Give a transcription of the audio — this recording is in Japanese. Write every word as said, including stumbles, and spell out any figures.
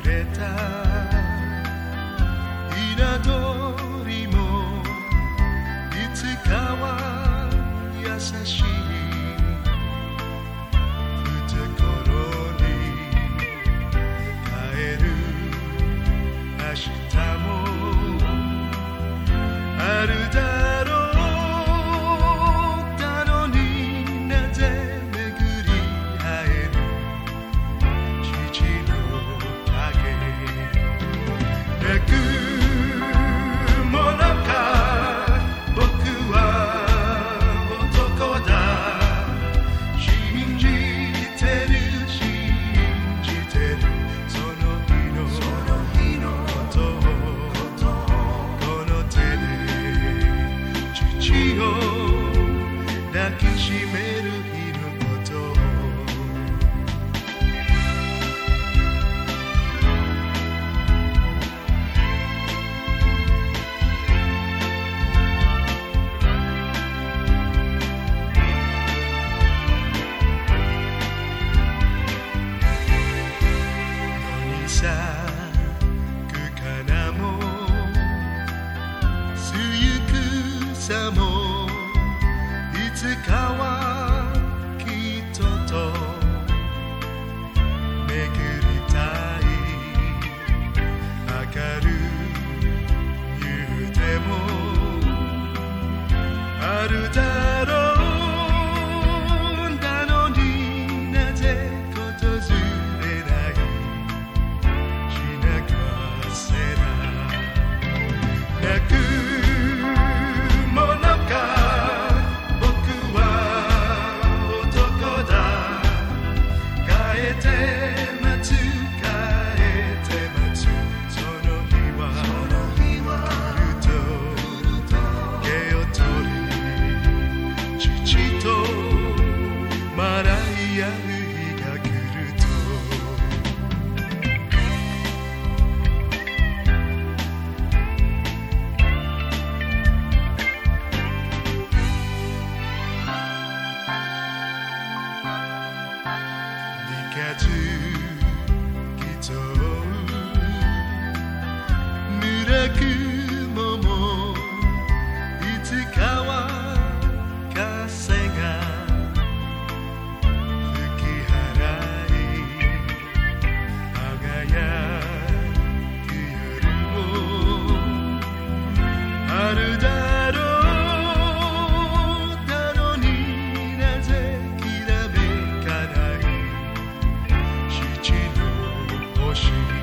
れた稲取もいつかは優しい懐に帰る明日もあるだろう抱きしめる日のことを野に咲く花もすゆくさもいつかはきっとと巡りたい明る言うてもあるだろうなのになぜ訪れないしなかせな泣く三日月と濡れ雲もいつかは風が吹き払い輝く夜もあるだろうshe